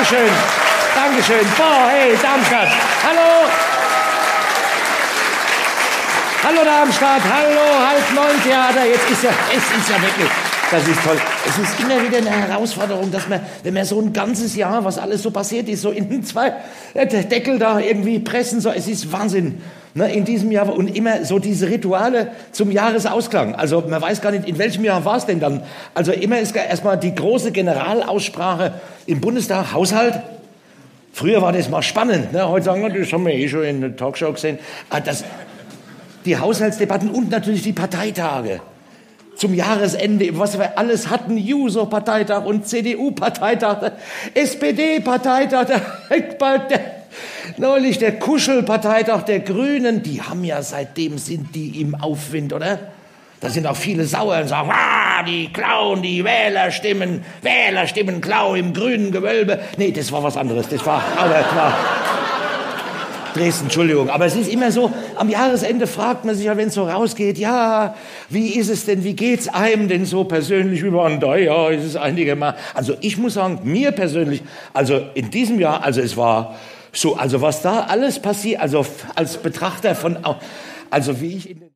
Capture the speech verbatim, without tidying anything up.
Dankeschön. Dankeschön. Boah, hey, Darmstadt. Hallo. Hallo Darmstadt. Hallo, halb neun Theater. Jetzt ist ja, es ist ja wirklich, das ist toll. Es ist immer wieder eine Herausforderung, dass man, wenn man so ein ganzes Jahr, was alles so passiert ist, so in den zwei äh, Deckel da irgendwie pressen, so, es ist Wahnsinn. Ne, in diesem Jahr und immer so diese Rituale zum Jahresausklang. Also man weiß gar nicht, in welchem Jahr war es denn dann. Also immer ist erstmal die große Generalaussprache im Bundestag, Haushalt. Früher war das mal spannend. Ne? Heute sagen wir, das haben wir eh schon in der Talkshow gesehen. Ah, das, die Haushaltsdebatten und natürlich die Parteitage. Zum Jahresende, was wir alles hatten, Juso-Parteitag und C D U-Parteitag, S P D-Parteitag, der, der, neulich der Kuschelparteitag der Grünen, die haben ja seitdem sind die im Aufwind, oder? Da sind auch viele sauer und sagen, ah, die klauen, die Wählerstimmen, Wählerstimmen klauen im grünen Gewölbe. Nee, das war was anderes, das war, aber das war Dresden, Entschuldigung. Aber es ist immer so, am Jahresende fragt man sich ja, wenn es so rausgeht, ja, wie ist es denn, wie geht's einem denn so persönlich, wie waren da, ja, ist es einigermaßen. Also ich muss sagen, mir persönlich, also in diesem Jahr, also es war so, also was da alles passiert, also als Betrachter von, also wie ich in den